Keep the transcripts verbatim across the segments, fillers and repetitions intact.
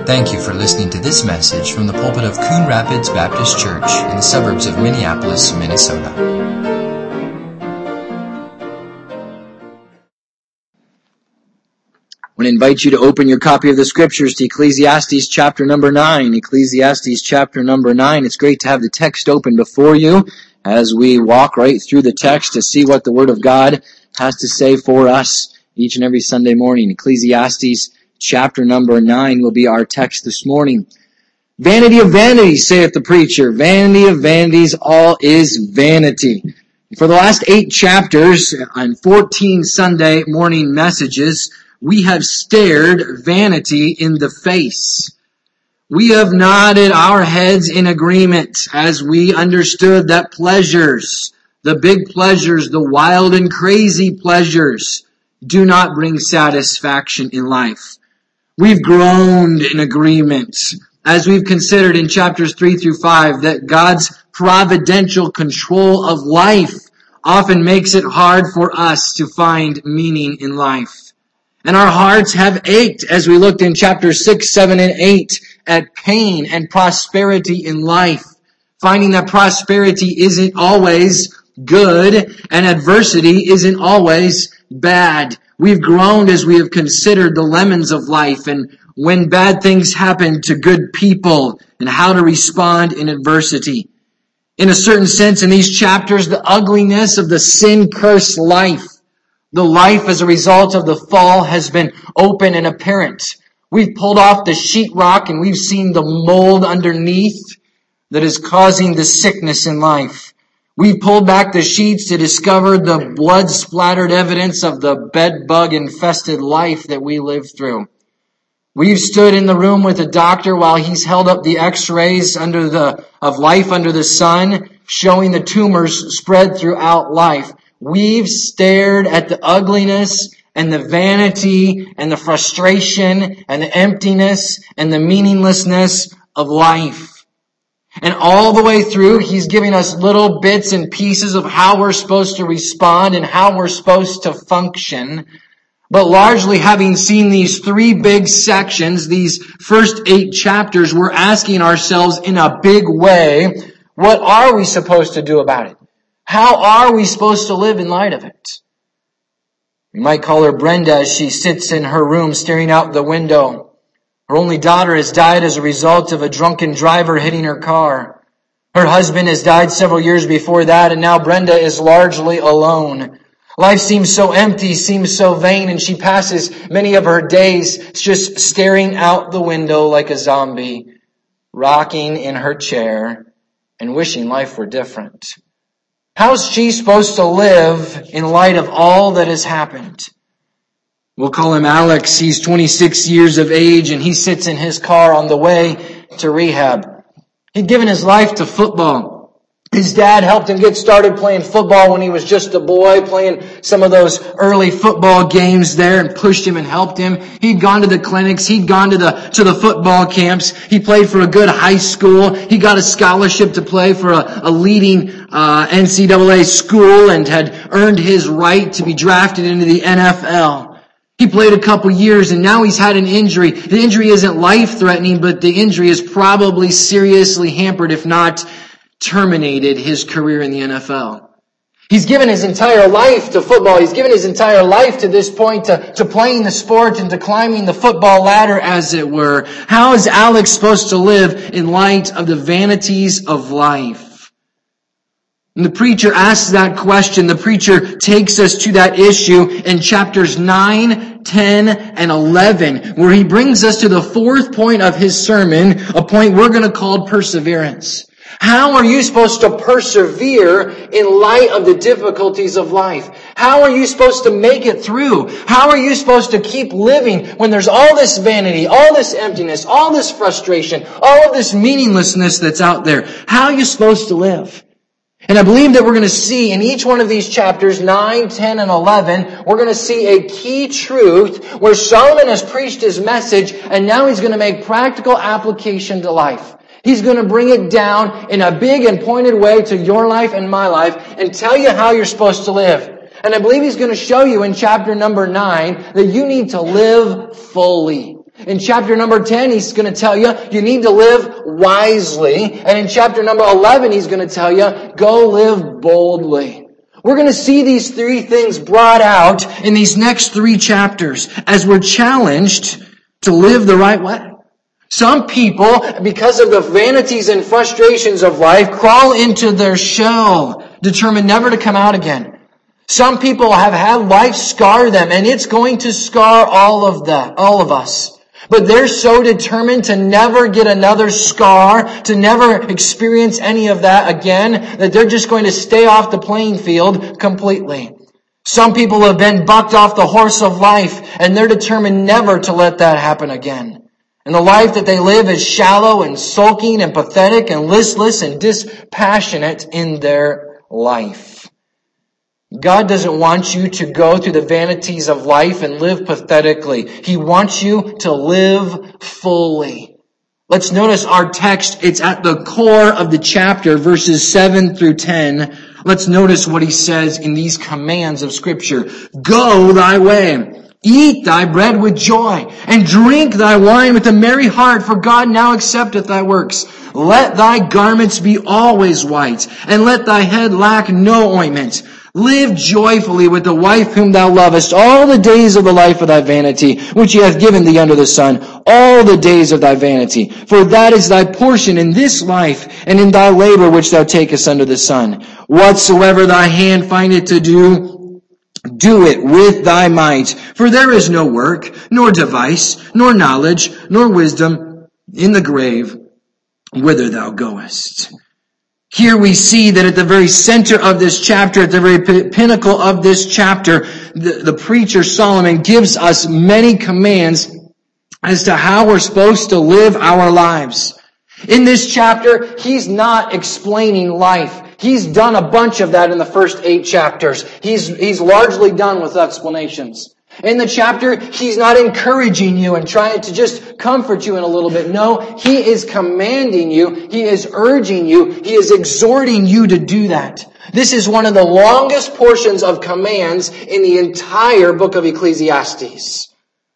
Thank you for listening to this message from the pulpit of Coon Rapids Baptist Church in the suburbs of Minneapolis, Minnesota. I want to invite you to open your copy of the Scriptures to Ecclesiastes chapter number nine. Ecclesiastes chapter number nine. It's great to have the text open before you as we walk right through the text to see what the Word of God has to say for us each and every Sunday morning. Ecclesiastes chapter number nine will be our text this morning. Vanity of vanities, saith the preacher. Vanity of vanities, all is vanity. For the last eight chapters and fourteen Sunday morning messages, we have stared vanity in the face. We have nodded our heads in agreement as we understood that pleasures, the big pleasures, the wild and crazy pleasures, do not bring satisfaction in life. We've groaned in agreement as we've considered in chapters three through five that God's providential control of life often makes it hard for us to find meaning in life. And our hearts have ached as we looked in chapters six, seven, and eight at pain and prosperity in life, finding that prosperity isn't always good and adversity isn't always bad. We've groaned as we have considered the lemons of life and when bad things happen to good people and how to respond in adversity. In a certain sense, in these chapters, the ugliness of the sin-cursed life, the life as a result of the fall, has been open and apparent. We've pulled off the sheetrock and we've seen the mold underneath that is causing the sickness in life. We pulled back the sheets to discover the blood-splattered evidence of the bed-bug-infested life that we live through. We've stood in the room with a doctor while he's held up the x-rays under the of life under the sun, showing the tumors spread throughout life. We've stared at the ugliness and the vanity and the frustration and the emptiness and the meaninglessness of life. And all the way through, he's giving us little bits and pieces of how we're supposed to respond and how we're supposed to function. But largely, having seen these three big sections, these first eight chapters, we're asking ourselves in a big way, what are we supposed to do about it? How are we supposed to live in light of it? We might call her Brenda as she sits in her room staring out the window. Her only daughter has died as a result of a drunken driver hitting her car. Her husband has died several years before that, and now Brenda is largely alone. Life seems so empty, seems so vain, and she passes many of her days just staring out the window like a zombie, rocking in her chair and wishing life were different. How's she supposed to live in light of all that has happened? We'll call him Alex. He's twenty-six years of age and he sits in his car on the way to rehab. He'd given his life to football. His dad helped him get started playing football when he was just a boy, playing some of those early football games there and pushed him and helped him. He'd gone to the clinics. He'd gone to the, to the football camps. He played for a good high school. He got a scholarship to play for a, a leading uh, N C double A school and had earned his right to be drafted into the N F L. He played a couple years and now he's had an injury. The injury isn't life-threatening, but the injury has probably seriously hampered, if not terminated, his career in the N F L. He's given his entire life to football. He's given his entire life to this point, to, to playing the sport and to climbing the football ladder, as it were. How is Alex supposed to live in light of the vanities of life? And the preacher asks that question. The preacher takes us to that issue in chapters nine, ten, and eleven, where he brings us to the fourth point of his sermon, a point we're going to call perseverance. How are you supposed to persevere in light of the difficulties of life? How are you supposed to make it through? How are you supposed to keep living when there's all this vanity, all this emptiness, all this frustration, all of this meaninglessness that's out there? How are you supposed to live? And I believe that we're going to see in each one of these chapters, nine, ten, and eleven, we're going to see a key truth where Solomon has preached his message and now he's going to make practical application to life. He's going to bring it down in a big and pointed way to your life and my life and tell you how you're supposed to live. And I believe he's going to show you in chapter number nine that you need to live fully. In chapter number ten, he's going to tell you, you need to live wisely. And in chapter number eleven, he's going to tell you, go live boldly. We're going to see these three things brought out in these next three chapters as we're challenged to live the right way. Some people, because of the vanities and frustrations of life, crawl into their shell, determined never to come out again. Some people have had life scar them, and it's going to scar all of that, all of us. But they're so determined to never get another scar, to never experience any of that again, that they're just going to stay off the playing field completely. Some people have been bucked off the horse of life, and they're determined never to let that happen again. And the life that they live is shallow and sulking and pathetic and listless and dispassionate in their life. God doesn't want you to go through the vanities of life and live pathetically. He wants you to live fully. Let's notice our text. It's at the core of the chapter, verses seven through ten. Let's notice what he says in these commands of Scripture. Go thy way. Eat thy bread with joy, and drink thy wine with a merry heart, for God now accepteth thy works. Let thy garments be always white, and let thy head lack no ointment. Live joyfully with the wife whom thou lovest all the days of the life of thy vanity, which he hath given thee under the sun, all the days of thy vanity. For that is thy portion in this life, and in thy labor which thou takest under the sun. Whatsoever thy hand findeth to do, do it with thy might. For there is no work, nor device, nor knowledge, nor wisdom in the grave, whither thou goest. Here we see that at the very center of this chapter, at the very pinnacle of this chapter, the, the preacher Solomon gives us many commands as to how we're supposed to live our lives. In this chapter, he's not explaining life. He's done a bunch of that in the first eight chapters. He's, he's largely done with explanations. In the chapter, he's not encouraging you and trying to just comfort you in a little bit. No, he is commanding you. He is urging you. He is exhorting you to do that. This is one of the longest portions of commands in the entire book of Ecclesiastes.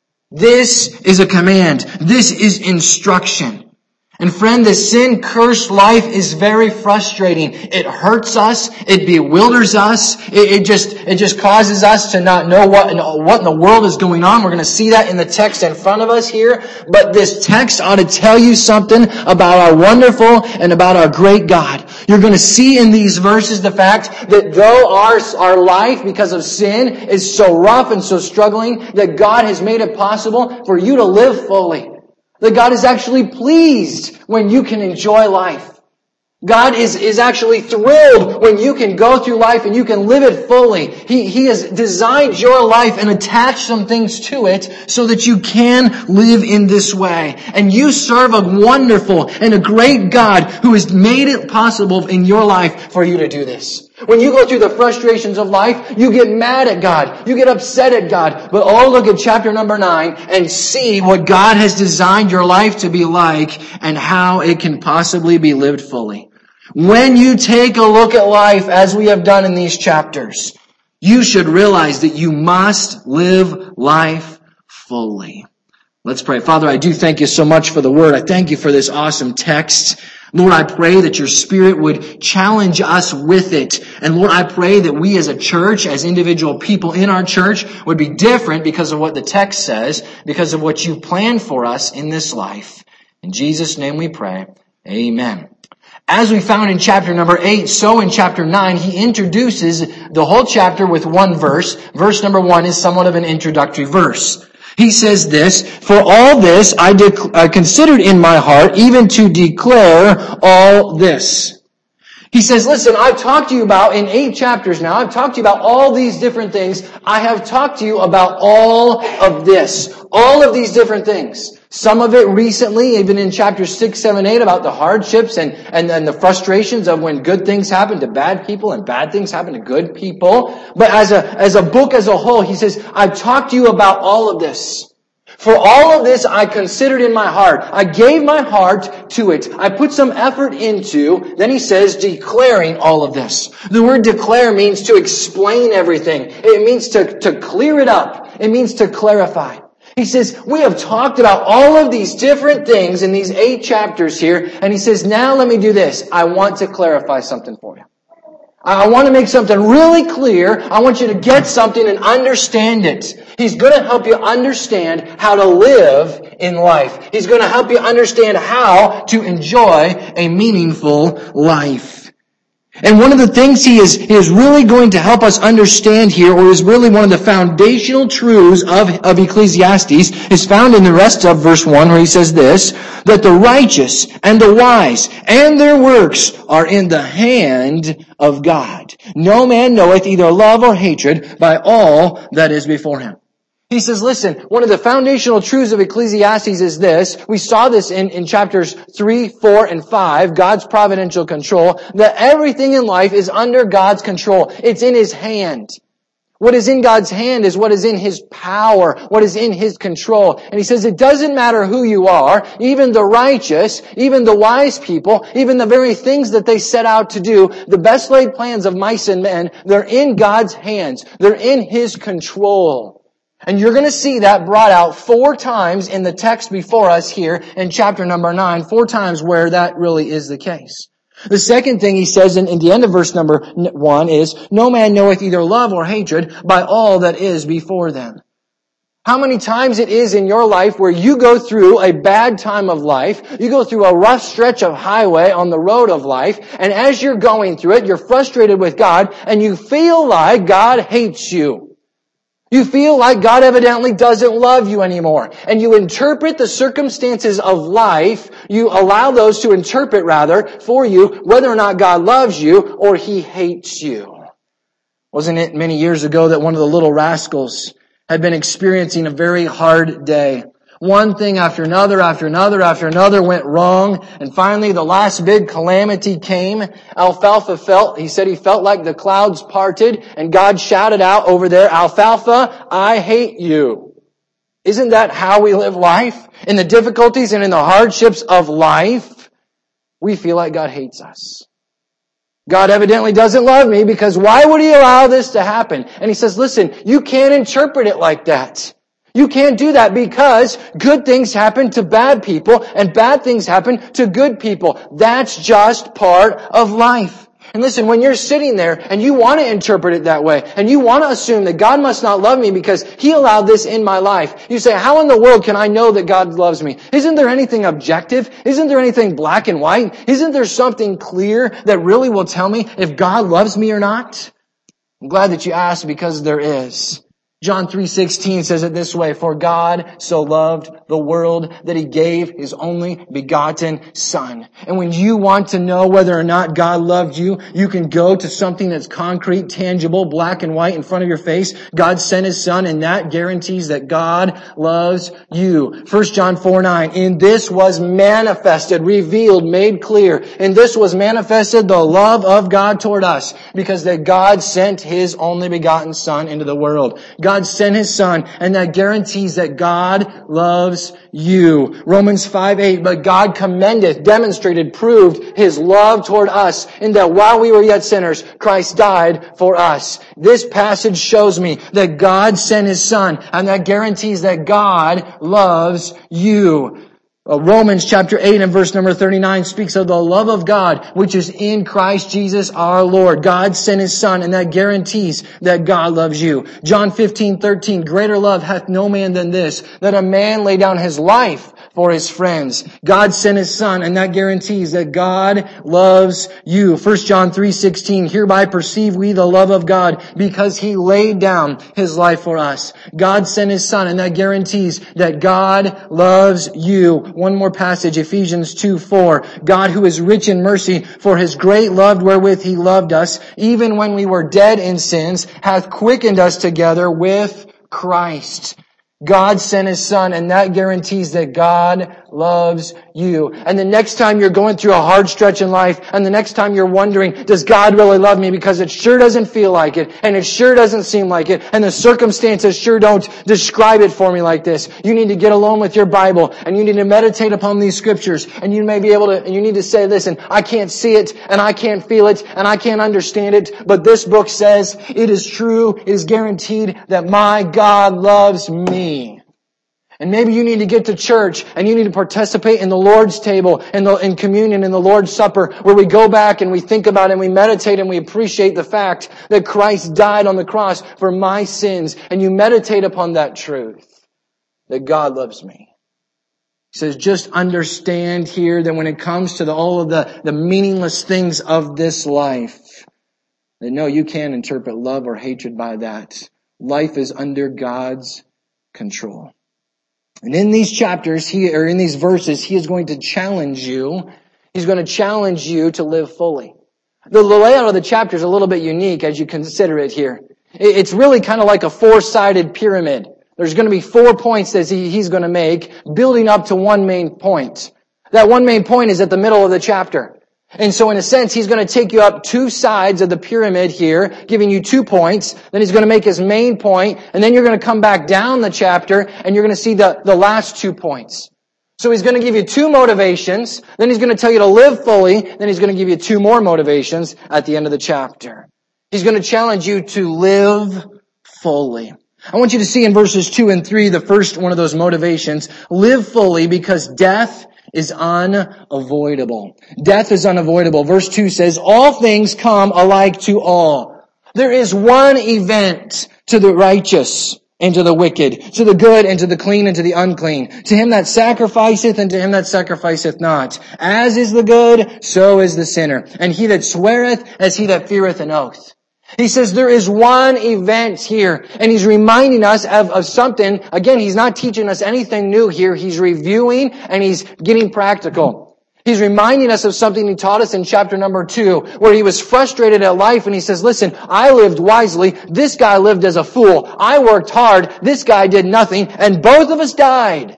This is a command. This is instruction. And friend, the sin-cursed life is very frustrating. It hurts us. It bewilders us. It, it just it just causes us to not know what, what in the world is going on. We're going to see that in the text in front of us here. But this text ought to tell you something about our wonderful and about our great God. You're going to see in these verses the fact that though our, our life, because of sin, is so rough and so struggling, that God has made it possible for you to live fully. That God is actually pleased when you can enjoy life. God is, is actually thrilled when you can go through life and you can live it fully. He, he has designed your life and attached some things to it so that you can live in this way. And you serve a wonderful and a great God who has made it possible in your life for you to do this. When you go through the frustrations of life, you get mad at God. You get upset at God. But oh, look at chapter number nine and see what God has designed your life to be like and how it can possibly be lived fully. When you take a look at life as we have done in these chapters, you should realize that you must live life fully. Let's pray. Father, I do thank you so much for the word. I thank you for this awesome text. Lord, I pray that your Spirit would challenge us with it. And Lord, I pray that we as a church, as individual people in our church, would be different because of what the text says, because of what you planned for us in this life. In Jesus' name we pray. Amen. As we found in chapter number eight, so in chapter nine, he introduces the whole chapter with one verse. Verse number one is somewhat of an introductory verse. He says this, for all this I, dec- I considered in my heart, even to declare all this. He says, listen, I've talked to you about, in eight chapters now, I've talked to you about all these different things. I have talked to you about all of this. All of these different things. Some of it recently, even in chapters six, seven, eight, about the hardships and, and, and the frustrations of when good things happen to bad people and bad things happen to good people. But as a, as a book as a whole, he says, I've talked to you about all of this. For all of this I considered in my heart. I gave my heart to it. I put some effort into, then he says, declaring all of this. The word declare means to explain everything. It means to, to clear it up. It means to clarify. He says, we have talked about all of these different things in these eight chapters here, and he says, now let me do this. I want to clarify something for you. I want to make something really clear. I want you to get something and understand it. He's going to help you understand how to live in life. He's going to help you understand how to enjoy a meaningful life. And one of the things he is, he is really going to help us understand here, or is really one of the foundational truths of, of Ecclesiastes, is found in the rest of verse one, where he says this, that the righteous and the wise and their works are in the hand of God. No man knoweth either love or hatred by all that is before him. He says, listen, one of the foundational truths of Ecclesiastes is this. We saw this in, in chapters three, four, and five, God's providential control, that everything in life is under God's control. It's in His hand. What is in God's hand is what is in His power, what is in His control. And he says it doesn't matter who you are, even the righteous, even the wise people, even the very things that they set out to do, the best laid plans of mice and men, they're in God's hands. They're in His control. And you're going to see that brought out four times in the text before us here in chapter number nine, four times where that really is the case. The second thing he says in, in the end of verse number one is, no man knoweth either love or hatred by all that is before them. How many times it is in your life where you go through a bad time of life, you go through a rough stretch of highway on the road of life, and as you're going through it, you're frustrated with God, and you feel like God hates you. You feel like God evidently doesn't love you anymore. And you interpret the circumstances of life, you allow those to interpret rather for you whether or not God loves you or He hates you. Wasn't it many years ago that one of the little rascals had been experiencing a very hard day? One thing after another, after another, after another went wrong. And finally, the last big calamity came. Alfalfa felt, he said he felt like the clouds parted. And God shouted out over there, Alfalfa, I hate you. Isn't that how we live life? In the difficulties and in the hardships of life, we feel like God hates us. God evidently doesn't love me because why would He allow this to happen? And he says, listen, you can't interpret it like that. You can't do that because good things happen to bad people and bad things happen to good people. That's just part of life. And listen, when you're sitting there and you want to interpret it that way and you want to assume that God must not love me because He allowed this in my life, you say, how in the world can I know that God loves me? Isn't there anything objective? Isn't there anything black and white? Isn't there something clear that really will tell me if God loves me or not? I'm glad that you asked because there is. John three sixteen says it this way, for God so loved the world that He gave His only begotten Son. And when you want to know whether or not God loved you, you can go to something that's concrete, tangible, black and white in front of your face. God sent His Son, and that guarantees that God loves you. First John four nine, in this was manifested, revealed, made clear. In this was manifested the love of God toward us, because that God sent His only begotten Son into the world. God God sent His Son, and that guarantees that God loves you. Romans five eight, but God commendeth, demonstrated, proved His love toward us, in that while we were yet sinners, Christ died for us. This passage shows me that God sent His Son, and that guarantees that God loves you. Romans chapter eight and verse number thirty-nine speaks of the love of God which is in Christ Jesus our Lord. God sent His Son, and that guarantees that God loves you. John fifteen thirteen, greater love hath no man than this, that a man lay down his life for his friends. God sent His Son, and that guarantees that God loves you. First John three sixteen, hereby perceive we the love of God, because He laid down His life for us. God sent His Son, and that guarantees that God loves you. One more passage, Ephesians two four. God, who is rich in mercy, for His great love wherewith He loved us, even when we were dead in sins, hath quickened us together with Christ. God sent His Son, and that guarantees that God loves you. And the next time you're going through a hard stretch in life, and the next time you're wondering, does God really love me? Because it sure doesn't feel like it, and it sure doesn't seem like it, and the circumstances sure don't describe it for me like this. You need to get alone with your Bible, and you need to meditate upon these scriptures, and you may be able to, and you need to say, listen, I can't see it, and I can't feel it, and I can't understand it, but this book says it is true, it is guaranteed that my God loves me. And maybe you need to get to church and you need to participate in the Lord's table and the, in communion in the Lord's Supper, where we go back and we think about and we meditate and we appreciate the fact that Christ died on the cross for my sins. And you meditate upon that truth, that God loves me. He says, just understand here that when it comes to the, all of the, the meaningless things of this life, that no, you can't interpret love or hatred by that. Life is under God's control. And in these chapters, he, or in these verses, he is going to challenge you. He's going to challenge you to live fully. The layout of the chapter is a little bit unique as you consider it here. It's really kind of like a four-sided pyramid. There's going to be four points that he, he's going to make, building up to one main point. That one main point is at the middle of the chapter. And so in a sense, he's going to take you up two sides of the pyramid here, giving you two points. Then he's going to make his main point, and then you're going to come back down the chapter, and you're going to see the, the last two points. So he's going to give you two motivations, then he's going to tell you to live fully, then he's going to give you two more motivations at the end of the chapter. He's going to challenge you to live fully. I want you to see in verses two and three, the first one of those motivations, live fully because death is unavoidable. Death is unavoidable. Verse two says, all things come alike to all. There is one event to the righteous and to the wicked, to the good and to the clean and to the unclean, to him that sacrificeth and to him that sacrificeth not. As is the good, so is the sinner. And he that sweareth as he that feareth an oath. He says there is one event here, and he's reminding us of, of something. Again, he's not teaching us anything new here. He's reviewing and he's getting practical. He's reminding us of something he taught us in chapter number two, where he was frustrated at life and he says, listen, I lived wisely. This guy lived as a fool. I worked hard. This guy did nothing, and both of us died.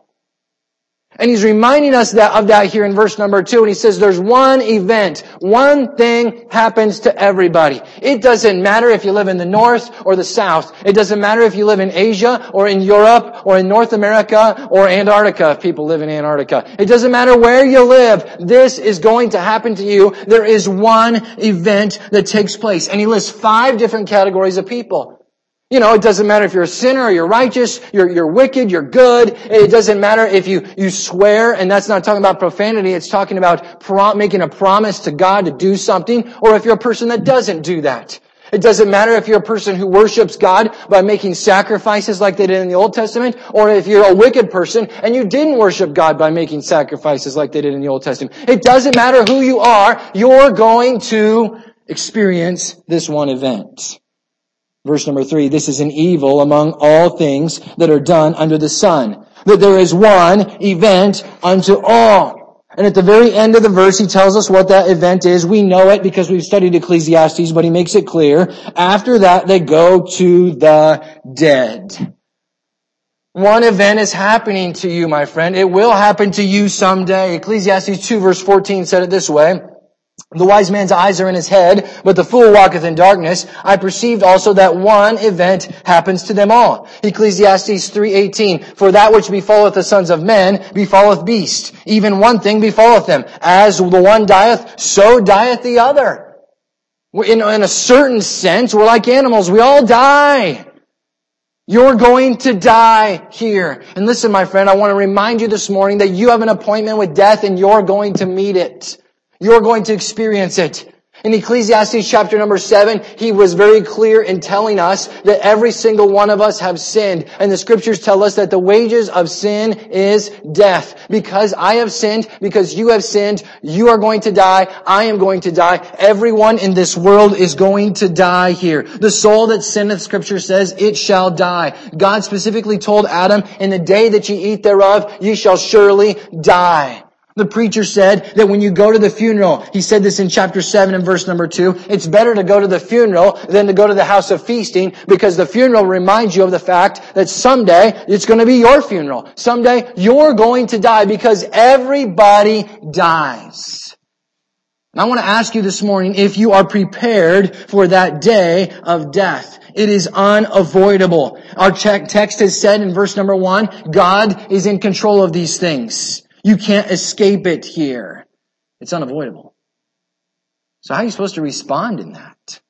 And he's reminding us that, of that here in verse number two. And he says there's one event. One thing happens to everybody. It doesn't matter if you live in the north or the south. It doesn't matter if you live in Asia or in Europe or in North America or Antarctica, if people live in Antarctica. It doesn't matter where you live. This is going to happen to you. There is one event that takes place. And he lists five different categories of people. You know, it doesn't matter if you're a sinner or you're righteous, you're, you're wicked, you're good. It doesn't matter if you, you swear, and that's not talking about profanity, it's talking about pro- making a promise to God to do something, or if you're a person that doesn't do that. It doesn't matter if you're a person who worships God by making sacrifices like they did in the Old Testament, or if you're a wicked person and you didn't worship God by making sacrifices like they did in the Old Testament. It doesn't matter who you are, you're going to experience this one event. Verse number three, this is an evil among all things that are done under the sun, that there is one event unto all. And at the very end of the verse, he tells us what that event is. We know it because we've studied Ecclesiastes, but he makes it clear. After that, they go to the dead. One event is happening to you, my friend. It will happen to you someday. Ecclesiastes two verse fourteen said it this way. The wise man's eyes are in his head, but the fool walketh in darkness. I perceived also that one event happens to them all. Ecclesiastes three eighteen. For that which befalleth the sons of men befalleth beasts. Even one thing befalleth them. As the one dieth, so dieth the other. In, in a certain sense, we're like animals. We all die. You're going to die here. And listen, my friend, I want to remind you this morning that you have an appointment with death and you're going to meet it. You're going to experience it. In Ecclesiastes chapter number seven, he was very clear in telling us that every single one of us have sinned. And the scriptures tell us that the wages of sin is death. Because I have sinned, because you have sinned, you are going to die, I am going to die. Everyone in this world is going to die here. The soul that sinneth, scripture says, it shall die. God specifically told Adam, in the day that ye eat thereof, ye shall surely die. The preacher said that when you go to the funeral, he said this in chapter seven and verse number two, it's better to go to the funeral than to go to the house of feasting, because the funeral reminds you of the fact that someday it's going to be your funeral. Someday you're going to die, because everybody dies. And I want to ask you this morning if you are prepared for that day of death. It is unavoidable. Our text has said in verse number one, God is in control of these things. You can't escape it here. It's unavoidable. So how are you supposed to respond in that?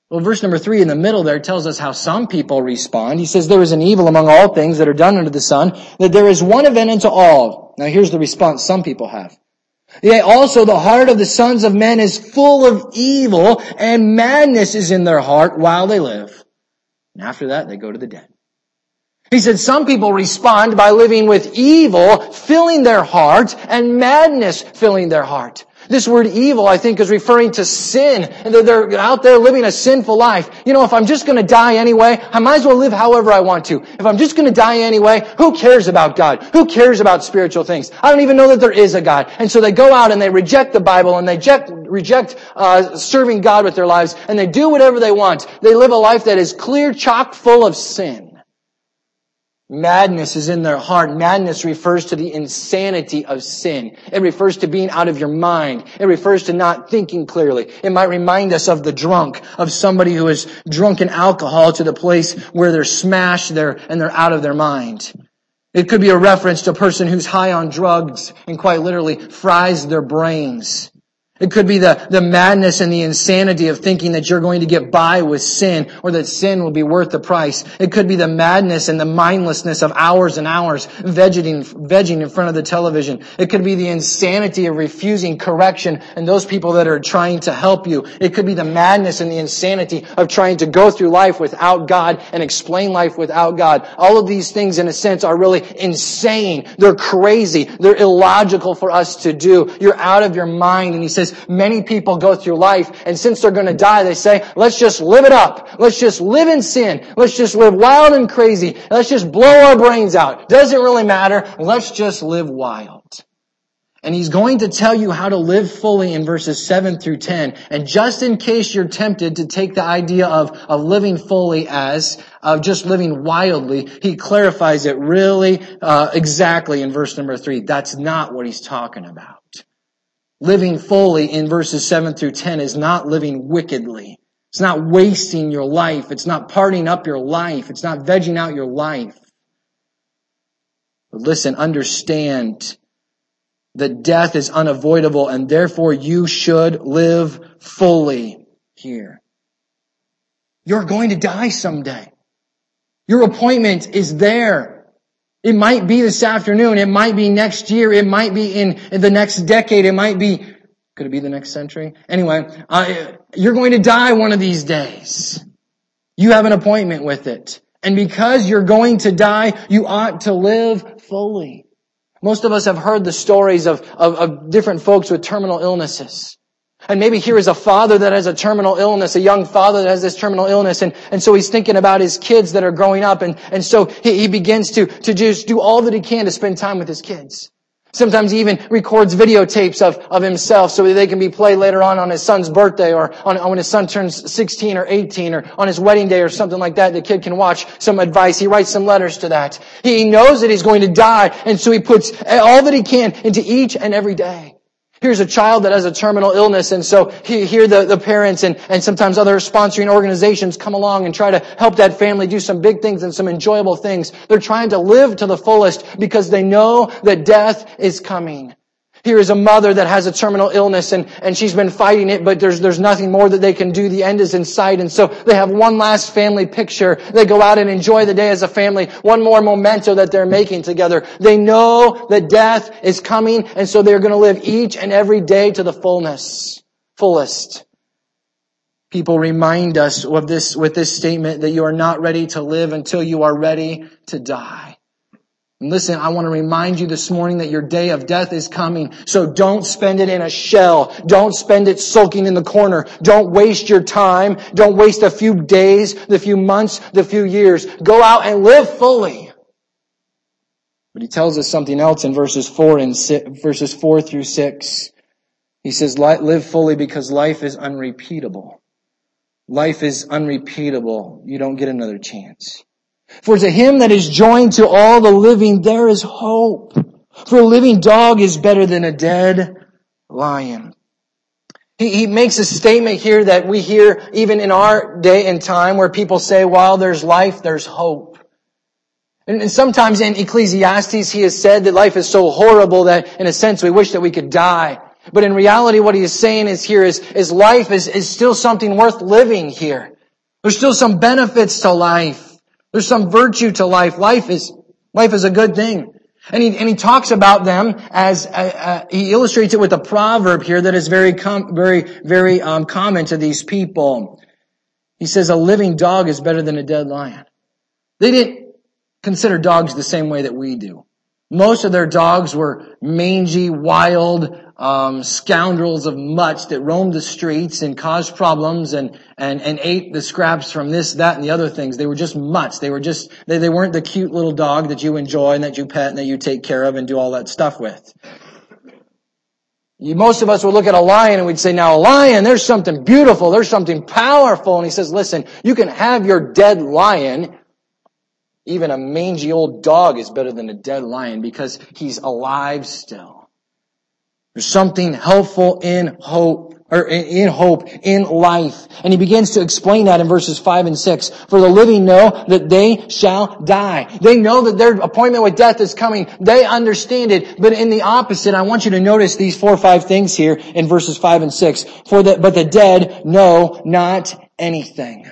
Well, verse number three in the middle there tells us how some people respond. He says, there is an evil among all things that are done under the sun, that there is one event unto all. Now here's the response some people have. Yea, also the heart of the sons of men is full of evil, and madness is in their heart while they live. And after that, they go to the dead. He said some people respond by living with evil filling their heart and madness filling their heart. This word evil, I think, is referring to sin. And they're out there living a sinful life. You know, if I'm just going to die anyway, I might as well live however I want to. If I'm just going to die anyway, who cares about God? Who cares about spiritual things? I don't even know that there is a God. And so they go out and they reject the Bible and they reject, reject uh, serving God with their lives. And they do whatever they want. They live a life that is clear, chock full of sin. Madness is in their heart. Madness refers to the insanity of sin. It refers to being out of your mind. It refers to not thinking clearly. It might remind us of the drunk, of somebody who is drunk in alcohol to the place where they're smashed there and they're out of their mind. It could be a reference to a person who's high on drugs and quite literally fries their brains. It could be the, the madness and the insanity of thinking that you're going to get by with sin or that sin will be worth the price. It could be the madness and the mindlessness of hours and hours vegging, vegging in front of the television. It could be the insanity of refusing correction and those people that are trying to help you. It could be the madness and the insanity of trying to go through life without God and explain life without God. All of these things, in a sense, are really insane. They're crazy. They're illogical for us to do. You're out of your mind. And he says, many people go through life, and since they're going to die, they say, let's just live it up. Let's just live in sin. Let's just live wild and crazy. Let's just blow our brains out. Doesn't really matter. Let's just live wild. And he's going to tell you how to live fully in verses seven through ten. And just in case you're tempted to take the idea of, of living fully as of just living wildly, he clarifies it really uh, exactly in verse number three. That's not what he's talking about. Living fully in verses seven through ten is not living wickedly. It's not wasting your life. It's not partying up your life. It's not vegging out your life. But listen, understand that death is unavoidable and therefore you should live fully here. You're going to die someday. Your appointment is there. It might be this afternoon. It might be next year. It might be in, in the next decade. It might be, could it be the next century? Anyway, uh, you're going to die one of these days. You have an appointment with it. And because you're going to die, you ought to live fully. Most of us have heard the stories of, of, of different folks with terminal illnesses. And maybe here is a father that has a terminal illness, a young father that has this terminal illness, and, and so he's thinking about his kids that are growing up, and, and so he, he begins to, to just do all that he can to spend time with his kids. Sometimes he even records videotapes of, of himself so that they can be played later on on his son's birthday or on, on when his son turns sixteen or eighteen or on his wedding day or something like that. The kid can watch some advice. He writes some letters to that. He knows that he's going to die, and so he puts all that he can into each and every day. Here's a child that has a terminal illness, and so he, here the, the parents and, and sometimes other sponsoring organizations come along and try to help that family do some big things and some enjoyable things. They're trying to live to the fullest because they know that death is coming. Here is a mother that has a terminal illness, and, and she's been fighting it, but there's, there's nothing more that they can do. The end is in sight. And so they have one last family picture. They go out and enjoy the day as a family. One more memento that they're making together. They know that death is coming, and so they're going to live each and every day to the fullness, fullest. People remind us of this, with this statement that you are not ready to live until you are ready to die. And listen, I want to remind you this morning that your day of death is coming. So don't spend it in a shell. Don't spend it sulking in the corner. Don't waste your time. Don't waste a few days, the few months, the few years. Go out and live fully. But he tells us something else in verses four and six, verses four through six. He says, live fully because life is unrepeatable. Life is unrepeatable. You don't get another chance. For to him that is joined to all the living, there is hope. For a living dog is better than a dead lion. He, he makes a statement here that we hear even in our day and time where people say, while there's life, there's hope. And, and sometimes in Ecclesiastes, he has said that life is so horrible that in a sense we wish that we could die. But in reality, what he is saying is here is, is life is, is still something worth living here. There's still some benefits to life. There's some virtue to life. Life is, life is a good thing. And he, and he talks about them as, uh, uh, he illustrates it with a proverb here that is very, com- very, very, um, common to these people. He says, a living dog is better than a dead lion. They didn't consider dogs the same way that we do. Most of their dogs were mangy, wild, um, scoundrels of much that roamed the streets and caused problems and, and, and ate the scraps from this, that, and the other things. They were just mutts. They were just, they, they weren't the cute little dog that you enjoy and that you pet and that you take care of and do all that stuff with. Most of us would look at a lion and we'd say, now a lion, there's something beautiful, there's something powerful. And he says, listen, you can have your dead lion. Even a mangy old dog is better than a dead lion because he's alive still. There's something helpful in hope, or in hope, in life. And he begins to explain that in verses five and six. For the living know that they shall die. They know that their appointment with death is coming. They understand it. But in the opposite, I want you to notice these four or five things here in verses five and six. For the, but the dead know not anything.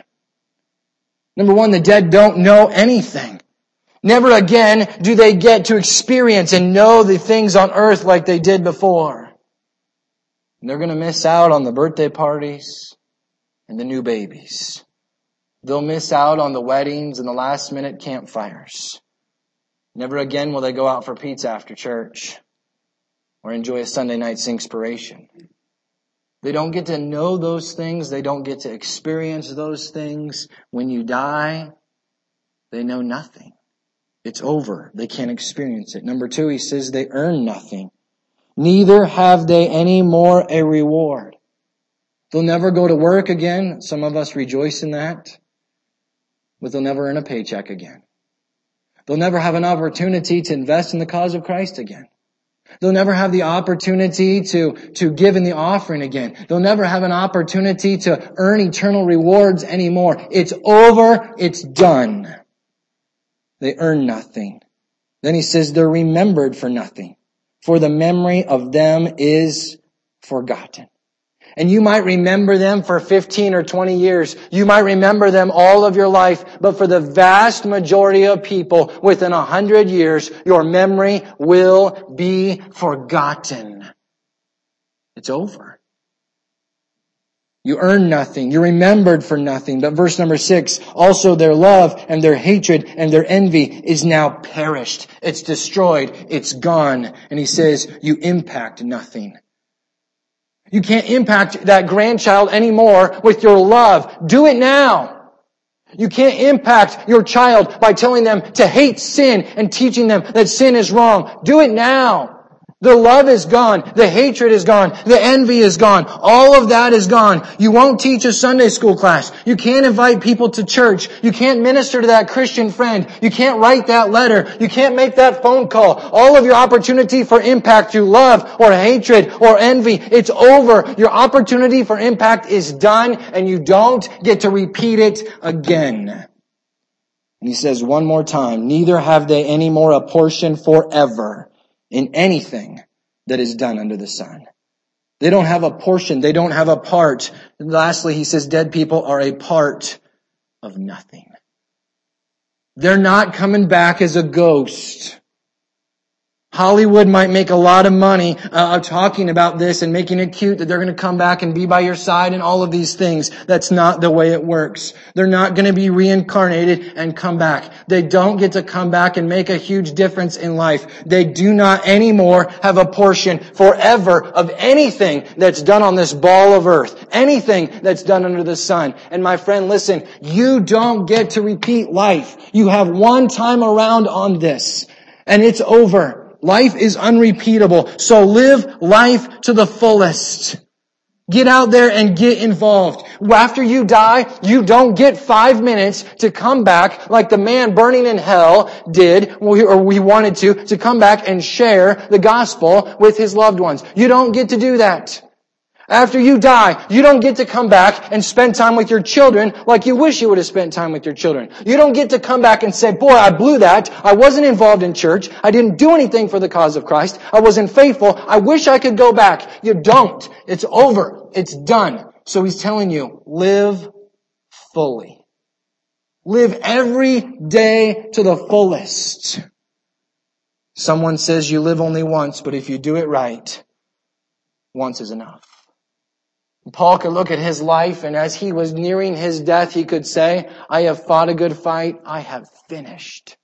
Number one, the dead don't know anything. Never again do they get to experience and know the things on earth like they did before. And they're going to miss out on the birthday parties and the new babies. They'll miss out on the weddings and the last minute campfires. Never again will they go out for pizza after church or enjoy a Sunday night Singspiration. They don't get to know those things. They don't get to experience those things. When you die, they know nothing. It's over. They can't experience it. Number two, he says they earn nothing. Neither have they any more a reward. They'll never go to work again. Some of us rejoice in that. But they'll never earn a paycheck again. They'll never have an opportunity to invest in the cause of Christ again. They'll never have the opportunity to, to give in the offering again. They'll never have an opportunity to earn eternal rewards anymore. It's over. It's done. They earn nothing. Then he says they're remembered for nothing. For the memory of them is forgotten. And you might remember them for fifteen or twenty years. You might remember them all of your life. But for the vast majority of people, within a hundred years, your memory will be forgotten. It's over. You earn nothing. You're remembered for nothing. But verse number six, also their love and their hatred and their envy is now perished. It's destroyed. It's gone. And he says, you impact nothing. You can't impact that grandchild anymore with your love. Do it now. You can't impact your child by telling them to hate sin and teaching them that sin is wrong. Do it now. The love is gone. The hatred is gone. The envy is gone. All of that is gone. You won't teach a Sunday school class. You can't invite people to church. You can't minister to that Christian friend. You can't write that letter. You can't make that phone call. All of your opportunity for impact through love or hatred or envy, it's over. Your opportunity for impact is done and you don't get to repeat it again. And he says one more time, neither have they any more a portion forever in anything that is done under the sun. They don't have a portion. They don't have a part. And lastly, he says dead people are a part of nothing. They're not coming back as a ghost. Hollywood might make a lot of money uh, talking about this and making it cute that they're going to come back and be by your side and all of these things. That's not the way it works. They're not going to be reincarnated and come back. They don't get to come back and make a huge difference in life. They do not anymore have a portion forever of anything that's done on this ball of earth. Anything that's done under the sun. And my friend, listen, you don't get to repeat life. You have one time around on this and it's over. Life is unrepeatable. So live life to the fullest. Get out there and get involved. After you die, you don't get five minutes to come back like the man burning in hell did, or we wanted to, to come back and share the gospel with his loved ones. You don't get to do that. After you die, you don't get to come back and spend time with your children like you wish you would have spent time with your children. You don't get to come back and say, boy, I blew that. I wasn't involved in church. I didn't do anything for the cause of Christ. I wasn't faithful. I wish I could go back. You don't. It's over. It's done. So he's telling you, live fully. Live every day to the fullest. Someone says you live only once, but if you do it right, once is enough. Paul could look at his life, and as he was nearing his death, he could say, I have fought a good fight. I have finished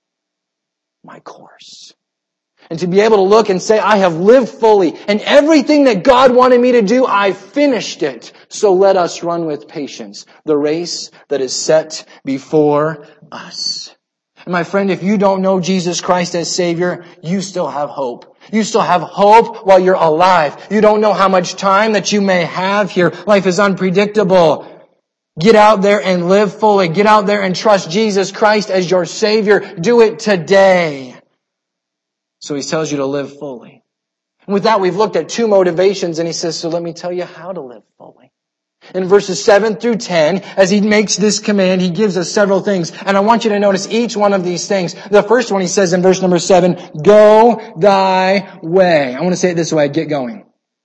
my course. And to be able to look and say, I have lived fully, and everything that God wanted me to do, I finished it. So let us run with patience the race that is set before us. And my friend, if you don't know Jesus Christ as Savior, you still have hope. You still have hope while you're alive. You don't know how much time that you may have here. Life is unpredictable. Get out there and live fully. Get out there and trust Jesus Christ as your Savior. Do it today. So he tells you to live fully. And with that, we've looked at two motivations, and he says, so let me tell you how to live fully. In verses seven through ten, as he makes this command, he gives us several things. And I want you to notice each one of these things. The first one he says in verse number seven, go thy way. I want to say it this way, get going.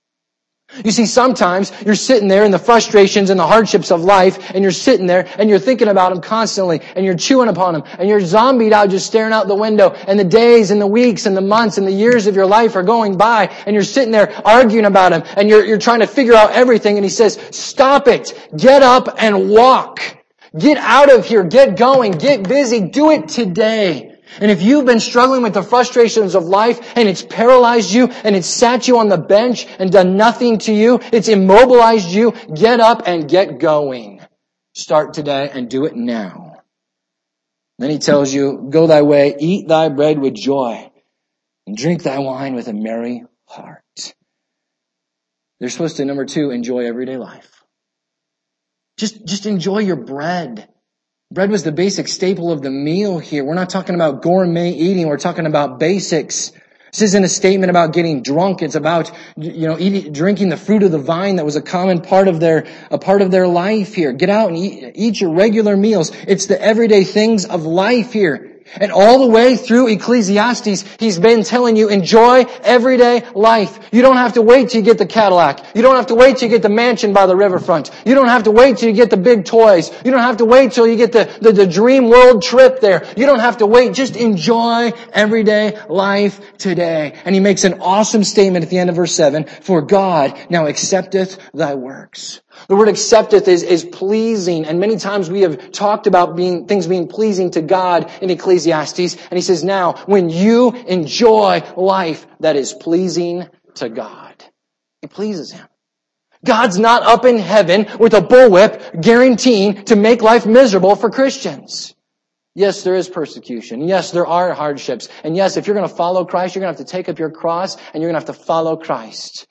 You see, sometimes you're sitting there in the frustrations and the hardships of life, and you're sitting there and you're thinking about them constantly, and you're chewing upon them, and you're zombied out just staring out the window, and the days and the weeks and the months and the years of your life are going by, and you're sitting there arguing about them, and you're, you're trying to figure out everything, and he says, stop it, get up and walk. Get out of here, get going, get busy, do it today. And if you've been struggling with the frustrations of life and it's paralyzed you and it's sat you on the bench and done nothing to you, it's immobilized you, get up and get going. Start today and do it now. Then he tells you, go thy way, eat thy bread with joy, and drink thy wine with a merry heart. They're supposed to, number two, enjoy everyday life. Just, just enjoy your bread. Bread was the basic staple of the meal here. We're not talking about gourmet eating. We're talking about basics. This isn't a statement about getting drunk. It's about, you know, eating, drinking the fruit of the vine that was a common part of their, a part of their life here. Get out and eat, eat your regular meals. It's the everyday things of life here. And all the way through Ecclesiastes, he's been telling you, enjoy everyday life. You don't have to wait till you get the Cadillac. You don't have to wait till you get the mansion by the riverfront. You don't have to wait till you get the big toys. You don't have to wait till you get the, the, the dream world trip there. You don't have to wait. Just enjoy everyday life today. And he makes an awesome statement at the end of verse seven. For God now accepteth thy works. The word accepteth is, is pleasing, and many times we have talked about being things being pleasing to God in Ecclesiastes, and he says now, when you enjoy life that is pleasing to God, it pleases Him. God's not up in heaven with a bullwhip guaranteeing to make life miserable for Christians. Yes, there is persecution. Yes, there are hardships. And yes, if you're going to follow Christ, you're going to have to take up your cross, and you're going to have to follow Christ.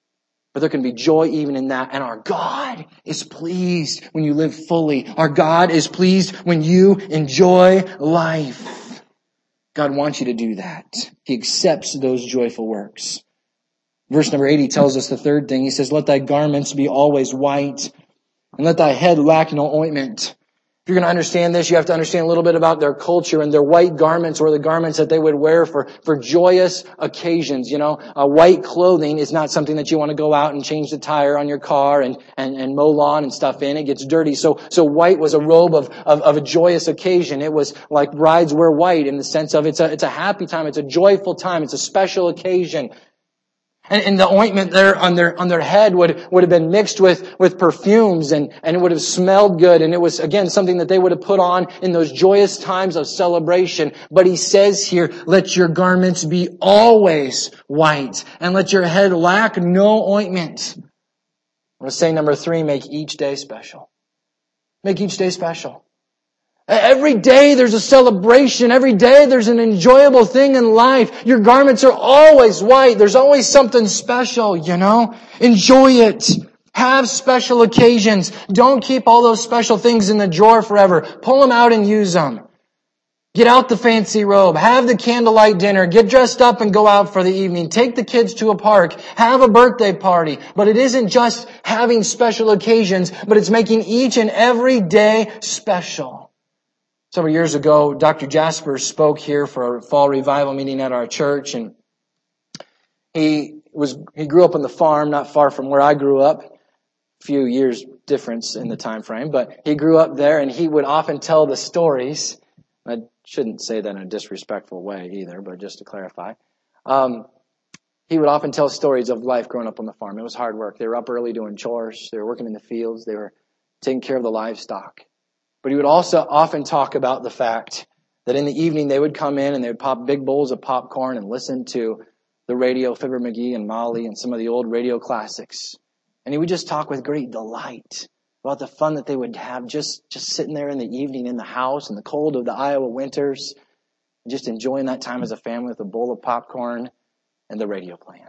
But there can be joy even in that. And our God is pleased when you live fully. Our God is pleased when you enjoy life. God wants you to do that. He accepts those joyful works. Verse number eighty tells us the third thing. He says, let thy garments be always white, and let thy head lack no ointment. If you're going to understand this, you have to understand a little bit about their culture, and their white garments were the garments that they would wear for, for joyous occasions. You know, uh, white clothing is not something that you want to go out and change the tire on your car and, and, and mow lawn and stuff in. It gets dirty. So, so white was a robe of, of, of a joyous occasion. It was like brides wear white in the sense of it's a, it's a happy time. It's a joyful time. It's a special occasion. And, and the ointment there on their, on their head would, would have been mixed with, with perfumes, and, and it would have smelled good. And it was, again, something that they would have put on in those joyous times of celebration. But he says here, let your garments be always white, and let your head lack no ointment. I'm going to say number three, make each day special. Make each day special. Every day there's a celebration. Every day there's an enjoyable thing in life. Your garments are always white. There's always something special, you know? Enjoy it. Have special occasions. Don't keep all those special things in the drawer forever. Pull them out and use them. Get out the fancy robe. Have the candlelight dinner. Get dressed up and go out for the evening. Take the kids to a park. Have a birthday party. But it isn't just having special occasions, but it's making each and every day special. Several years ago, Doctor Jasper spoke here for a fall revival meeting at our church, and he was he grew up on the farm not far from where I grew up, a few years difference in the time frame, but he grew up there and he would often tell the stories. I shouldn't say that in a disrespectful way either, but just to clarify. Um, he would often tell stories of life growing up on the farm. It was hard work. They were up early doing chores. They were working in the fields. They were taking care of the livestock. But he would also often talk about the fact that in the evening they would come in and they would pop big bowls of popcorn and listen to the radio, Fibber McGee and Molly and some of the old radio classics. And he would just talk with great delight about the fun that they would have just, just sitting there in the evening in the house in the cold of the Iowa winters, and just enjoying that time as a family with a bowl of popcorn and the radio playing.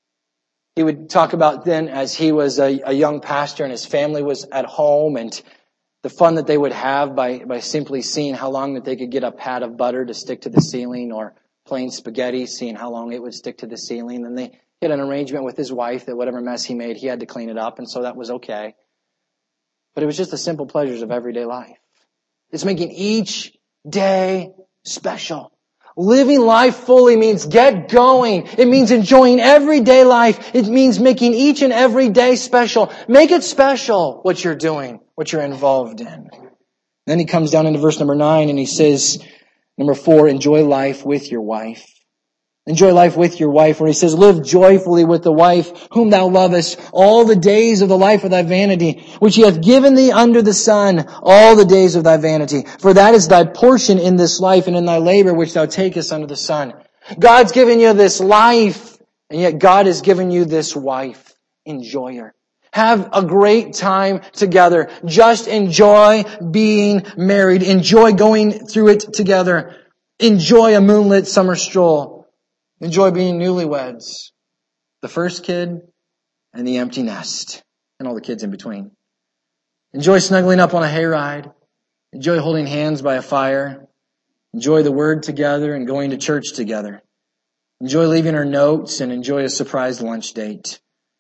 He would talk about then as he was a, a young pastor and his family was at home and the fun that they would have by, by simply seeing how long that they could get a pat of butter to stick to the ceiling or plain spaghetti, seeing how long it would stick to the ceiling. And they had an arrangement with his wife that whatever mess he made, he had to clean it up, and so that was okay. But it was just the simple pleasures of everyday life. It's making each day special. Living life fully means get going. It means enjoying everyday life. It means making each and every day special. Make it special what you're doing, what you're involved in. Then he comes down into verse number nine and he says, number four, enjoy life with your wife. Enjoy life with your wife, where he says, live joyfully with the wife whom thou lovest all the days of the life of thy vanity, which he hath given thee under the sun all the days of thy vanity. For that is thy portion in this life and in thy labor which thou takest under the sun. God's given you this life, and yet God has given you this wife. Enjoy her. Have a great time together. Just enjoy being married. Enjoy going through it together. Enjoy a moonlit summer stroll. Enjoy being newlyweds, the first kid and the empty nest, and all the kids in between. Enjoy snuggling up on a hayride. Enjoy holding hands by a fire. Enjoy the Word together and going to church together. Enjoy leaving her notes and enjoy a surprise lunch date.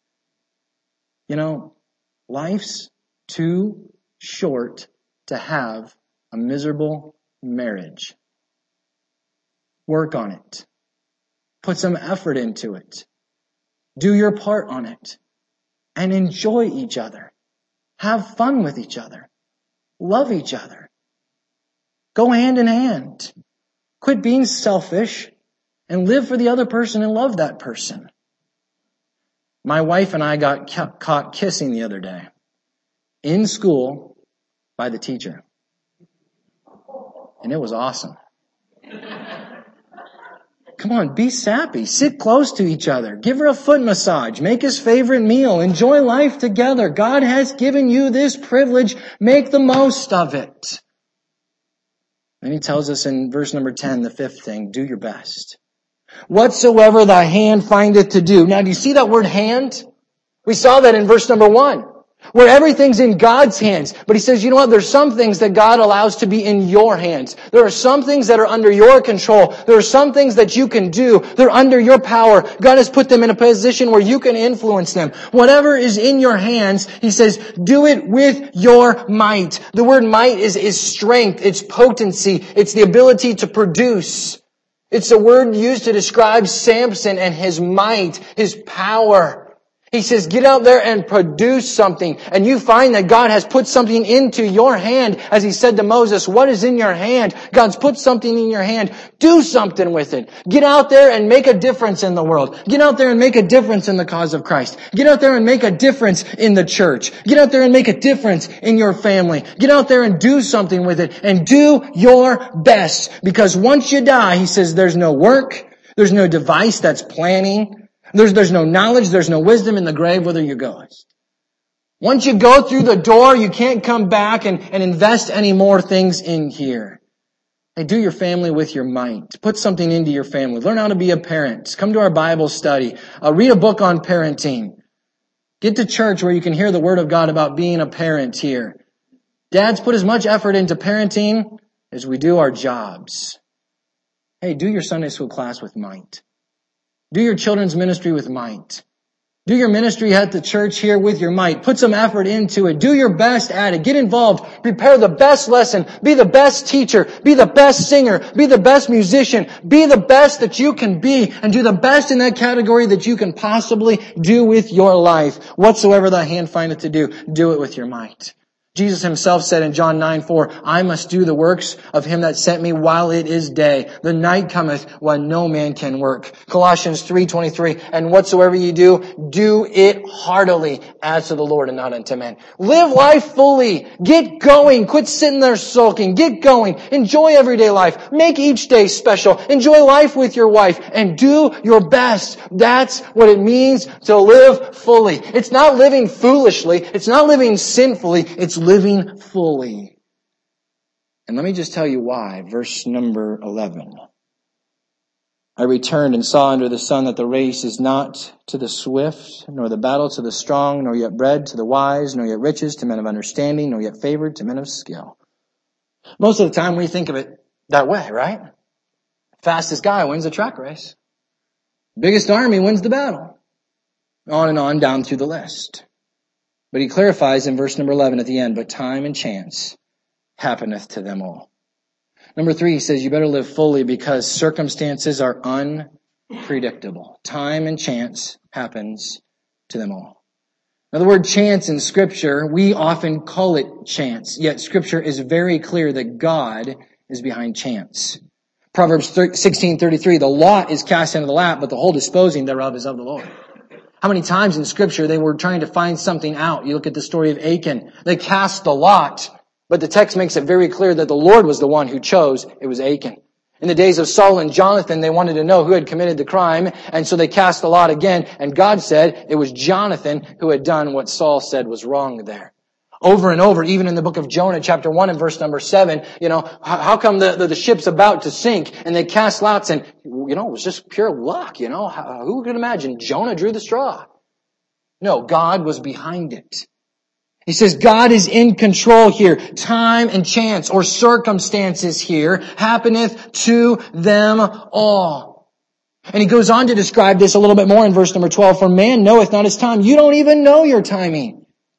You know, life's too short to have a miserable marriage. Work on it. Put some effort into it. Do your part on it. And enjoy each other. Have fun with each other. Love each other. Go hand in hand. Quit being selfish and live for the other person and love that person. My wife and I got caught kissing the other day in school by the teacher. And it was awesome. Come on, be sappy. Sit close to each other. Give her a foot massage. Make his favorite meal. Enjoy life together. God has given you this privilege. Make the most of it. And he tells us in verse number ten, the fifth thing, do your best. Whatsoever thy hand findeth to do. Now, do you see that word hand? We saw that in verse number one, where everything's in God's hands. But he says, you know what? There's some things that God allows to be in your hands. There are some things that are under your control. There are some things that you can do. They're under your power. God has put them in a position where you can influence them. Whatever is in your hands, he says, do it with your might. The word might is, is strength. It's potency. It's the ability to produce. It's a word used to describe Samson and his might, his power. He says, get out there and produce something. And you find that God has put something into your hand. As he said to Moses, what is in your hand? God's put something in your hand. Do something with it. Get out there and make a difference in the world. Get out there and make a difference in the cause of Christ. Get out there and make a difference in the church. Get out there and make a difference in your family. Get out there and do something with it. And do your best. Because once you die, he says, there's no work. There's no device that's planning. There's, there's no knowledge, there's no wisdom in the grave whither you goest. Once you go through the door, you can't come back and, and invest any more things in here. Hey, do your family with your might. Put something into your family. Learn how to be a parent. Come to our Bible study. Uh, read a book on parenting. Get to church where you can hear the Word of God about being a parent here. Dads, put as much effort into parenting as we do our jobs. Hey, do your Sunday school class with might. Do your children's ministry with might. Do your ministry at the church here with your might. Put some effort into it. Do your best at it. Get involved. Prepare the best lesson. Be the best teacher. Be the best singer. Be the best musician. Be the best that you can be. And do the best in that category that you can possibly do with your life. Whatsoever thy hand findeth to do, do it with your might. Jesus himself said in John nine four, I must do the works of him that sent me while it is day. The night cometh when no man can work. Colossians three twenty-three, and whatsoever ye do, do it heartily as to the Lord and not unto men. Live life fully. Get going. Quit sitting there sulking. Get going. Enjoy everyday life. Make each day special. Enjoy life with your wife and do your best. That's what it means to live fully. It's not living foolishly. It's not living sinfully. It's living fully. And let me just tell you why. Verse number eleven. I returned and saw under the sun that the race is not to the swift, nor the battle to the strong, nor yet bread to the wise, nor yet riches to men of understanding, nor yet favored to men of skill. Most of the time we think of it that way, right? Fastest guy wins the track race. Biggest army wins the battle. On and on down through the list. But he clarifies in verse number eleven at the end, but time and chance happeneth to them all. Number three, he says you better live fully because circumstances are unpredictable. Time and chance happens to them all. Now the word chance in Scripture, we often call it chance, yet Scripture is very clear that God is behind chance. Proverbs sixteen thirty-three, the lot is cast into the lap, but the whole disposing thereof is of the Lord. How many times in Scripture they were trying to find something out? You look at the story of Achan. They cast the lot, but the text makes it very clear that the Lord was the one who chose. It was Achan. In the days of Saul and Jonathan, they wanted to know who had committed the crime, and so they cast the lot again, and God said it was Jonathan who had done what Saul said was wrong there. Over and over, even in the book of Jonah, chapter one and verse number seven, you know, how, how come the, the, the ship's about to sink and they cast lots and, you know, it was just pure luck, you know, how, who could imagine Jonah drew the straw? No, God was behind it. He says God is in control here. Time and chance or circumstances here happeneth to them all. And he goes on to describe this a little bit more in verse number twelve. For man knoweth not his time. You don't even know your timing.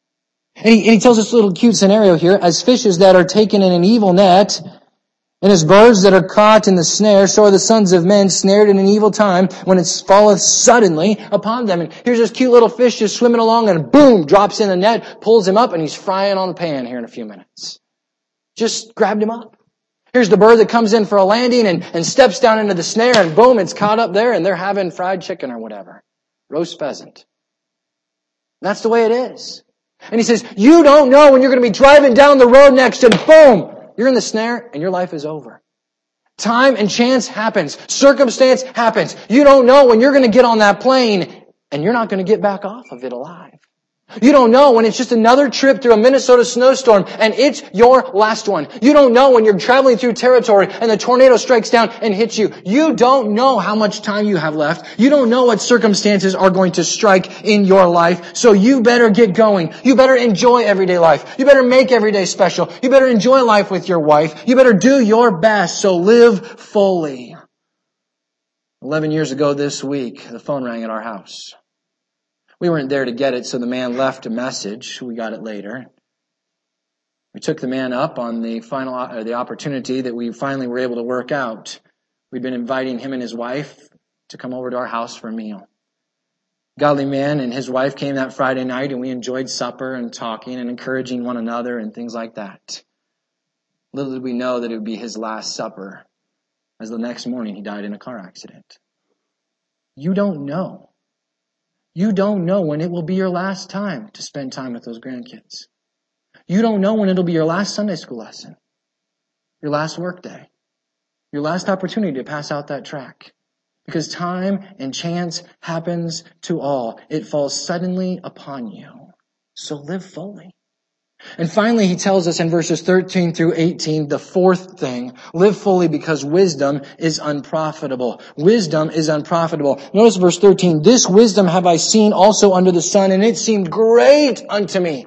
And he, and he tells us a little cute scenario here. As fishes that are taken in an evil net, and as birds that are caught in the snare, so are the sons of men snared in an evil time when it falleth suddenly upon them. And here's this cute little fish just swimming along and boom, drops in the net, pulls him up, and he's frying on the pan here in a few minutes. Just grabbed him up. Here's the bird that comes in for a landing and, and steps down into the snare and boom, it's caught up there and they're having fried chicken or whatever. Roast pheasant. That's the way it is. And he says, you don't know when you're going to be driving down the road next and boom, you're in the snare and your life is over. Time and chance happens. Circumstance happens. You don't know when you're going to get on that plane and you're not going to get back off of it alive. You don't know when it's just another trip through a Minnesota snowstorm and it's your last one. You don't know when you're traveling through territory and the tornado strikes down and hits you. You don't know how much time you have left. You don't know what circumstances are going to strike in your life. So you better get going. You better enjoy everyday life. You better make every day special. You better enjoy life with your wife. You better do your best. So live fully. Eleven years ago this week, the phone rang at our house. We weren't there to get it, so the man left a message. We got it later. We took the man up on the final, uh, the opportunity that we finally were able to work out. We'd been inviting him and his wife to come over to our house for a meal. Godly man and his wife came that Friday night, and we enjoyed supper and talking and encouraging one another and things like that. Little did we know that it would be his last supper, as the next morning he died in a car accident. You don't know. You don't know when it will be your last time to spend time with those grandkids. You don't know when it'll be your last Sunday school lesson, your last work day, your last opportunity to pass out that tract. Because time and chance happens to all. It falls suddenly upon you. So live fully. And finally, he tells us in verses thirteen through eighteen, the fourth thing, live fully because wisdom is unprofitable. Wisdom is unprofitable. Notice verse thirteen, this wisdom have I seen also under the sun, and it seemed great unto me.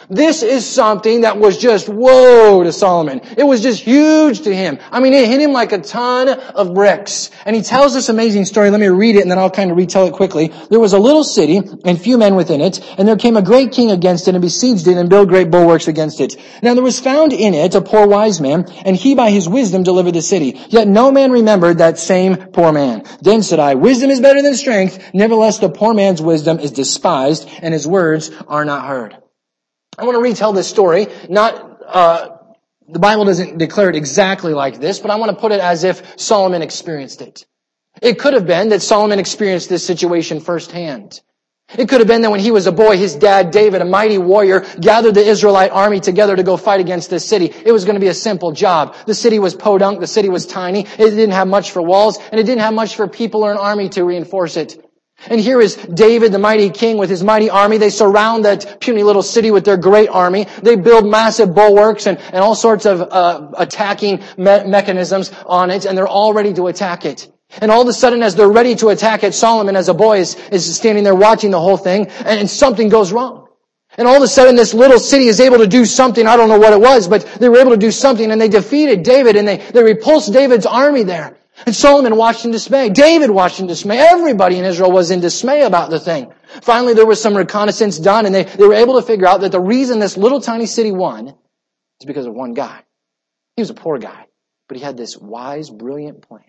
This is something that was just whoa to Solomon. It was just huge to him. I mean, it hit him like a ton of bricks. And he tells this amazing story. Let me read it and then I'll kind of retell it quickly. There was a little city and few men within it, and there came a great king against it and besieged it and built great bulwarks against it. Now there was found in it a poor wise man, and he by his wisdom delivered the city. Yet no man remembered that same poor man. Then said I, wisdom is better than strength. Nevertheless, the poor man's wisdom is despised, and his words are not heard. I want to retell this story. Not, uh, the Bible doesn't declare it exactly like this, but I want to put it as if Solomon experienced it. It could have been that Solomon experienced this situation firsthand. It could have been that when he was a boy, his dad, David, a mighty warrior, gathered the Israelite army together to go fight against this city. It was going to be a simple job. The city was podunk. The city was tiny. It didn't have much for walls, and it didn't have much for people or an army to reinforce it. And here is David, the mighty king, with his mighty army. They surround that puny little city with their great army. They build massive bulwarks and, and all sorts of uh, attacking me- mechanisms on it, and they're all ready to attack it. And all of a sudden, as they're ready to attack it, Solomon, as a boy, is, is standing there watching the whole thing, and, and something goes wrong. And all of a sudden, this little city is able to do something. I don't know what it was, but they were able to do something, and they defeated David, and they, they repulsed David's army there. And Solomon watched in dismay. David watched in dismay. Everybody in Israel was in dismay about the thing. Finally, there was some reconnaissance done, and they, they were able to figure out that the reason this little tiny city won is because of one guy. He was a poor guy, but he had this wise, brilliant plan.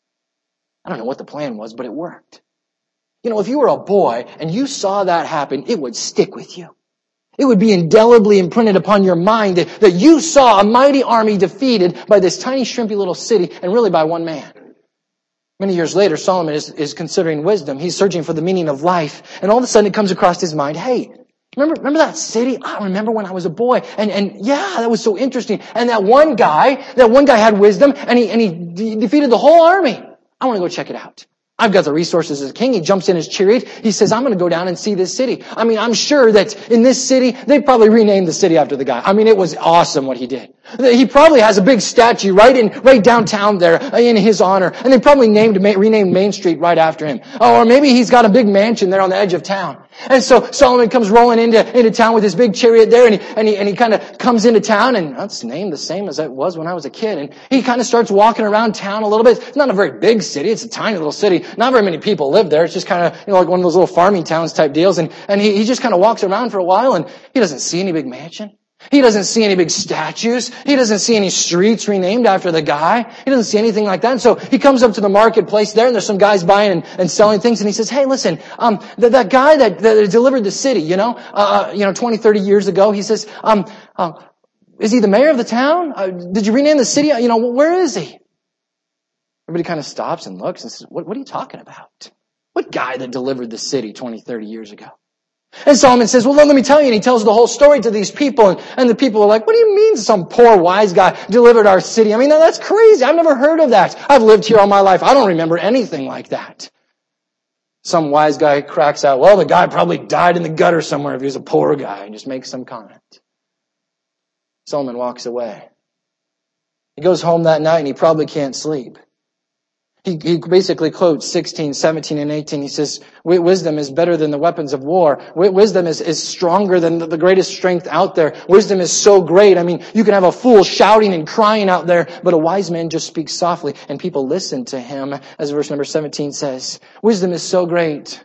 I don't know what the plan was, but it worked. You know, if you were a boy and you saw that happen, it would stick with you. It would be indelibly imprinted upon your mind that, that you saw a mighty army defeated by this tiny, shrimpy little city, and really by one man. Many years later, Solomon is, is considering wisdom. He's searching for the meaning of life. And all of a sudden it comes across his mind, hey, remember, remember that city? I remember when I was a boy. And, and yeah, that was so interesting. And that one guy, that one guy had wisdom, and he, and he de- defeated the whole army. I want to go check it out. I've got the resources as a king. He jumps in his chariot. He says, I'm going to go down and see this city. I mean, I'm sure that in this city, they probably renamed the city after the guy. I mean, it was awesome what he did. He probably has a big statue right in, right downtown there in his honor. And they probably named, renamed Main Street right after him. Oh, or maybe he's got a big mansion there on the edge of town. And so Solomon comes rolling into, into town with his big chariot there, and he, and he, and he kind of comes into town, and that's named the same as it was when I was a kid. And he kind of starts walking around town a little bit. It's not a very big city. It's a tiny little city. Not very many people live there. It's just kind of, you know, like one of those little farming towns type deals. And, and he, he just kind of walks around for a while, and he doesn't see any big mansion. He doesn't see any big statues. He doesn't see any streets renamed after the guy. He doesn't see anything like that. And so he comes up to the marketplace there, and there's some guys buying and, and selling things. And he says, hey, listen, um, that, that guy that, that delivered the city, you know, uh, you know, twenty, thirty years ago, he says, um, uh, is he the mayor of the town? Uh, did you rename the city? You know, where is he? Everybody kind of stops and looks and says, what, what are you talking about? What guy that delivered the city twenty, thirty years ago? And Solomon says, well, let me tell you. And he tells the whole story to these people. And, and the people are like, what do you mean some poor wise guy delivered our city? I mean, that's crazy. I've never heard of that. I've lived here all my life. I don't remember anything like that. Some wise guy cracks out, well, the guy probably died in the gutter somewhere if he was a poor guy, and just makes some comment. Solomon walks away. He goes home that night and he probably can't sleep. He, he basically quotes sixteen, seventeen, and eighteen. He says, wisdom is better than the weapons of war. Wisdom is, is stronger than the greatest strength out there. Wisdom is so great. I mean, you can have a fool shouting and crying out there, but a wise man just speaks softly, and people listen to him, as verse number seventeen says. Wisdom is so great,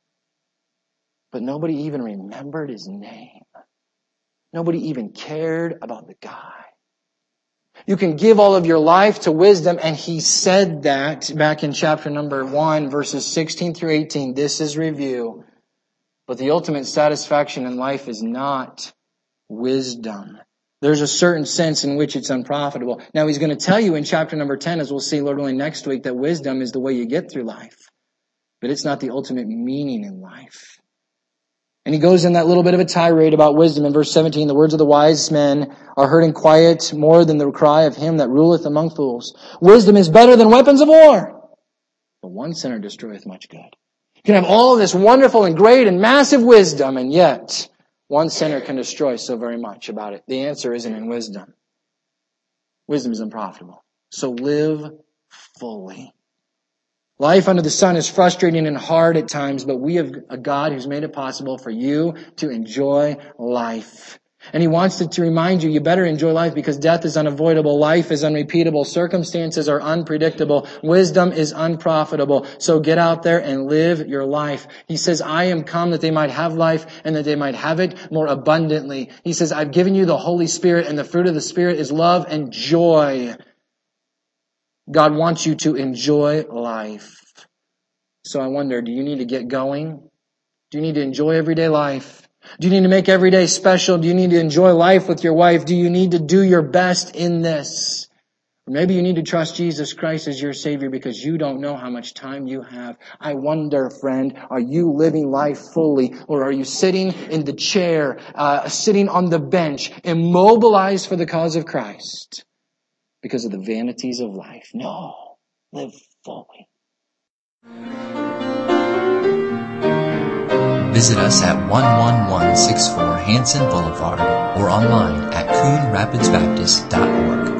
but nobody even remembered his name. Nobody even cared about the guy. You can give all of your life to wisdom, and he said that back in chapter number one, verses sixteen through eighteen. This is review. But the ultimate satisfaction in life is not wisdom. There's a certain sense in which it's unprofitable. Now he's going to tell you in chapter number ten, as we'll see Lord willing next week, that wisdom is the way you get through life. But it's not the ultimate meaning in life. And he goes in that little bit of a tirade about wisdom in verse seventeen. The words of the wise men are heard in quiet more than the cry of him that ruleth among fools. Wisdom is better than weapons of war. But one sinner destroyeth much good. You can have all of this wonderful and great and massive wisdom, and yet one sinner can destroy so very much about it. The answer isn't in wisdom. Wisdom is unprofitable. So live fully. Life under the sun is frustrating and hard at times, but we have a God who's made it possible for you to enjoy life. And he wants to, to remind you, you better enjoy life because death is unavoidable, life is unrepeatable, circumstances are unpredictable, wisdom is unprofitable. So get out there and live your life. He says, I am come that they might have life and that they might have it more abundantly. He says, I've given you the Holy Spirit, and the fruit of the Spirit is love and joy. God wants you to enjoy life. So I wonder, do you need to get going? Do you need to enjoy everyday life? Do you need to make every day special? Do you need to enjoy life with your wife? Do you need to do your best in this? Or maybe you need to trust Jesus Christ as your Savior because you don't know how much time you have. I wonder, friend, are you living life fully, or are you sitting in the chair, uh, sitting on the bench, immobilized for the cause of Christ because of the vanities of life? No, live fully. Visit us at one one one six four Hanson Boulevard or online at coon rapids baptist dot org.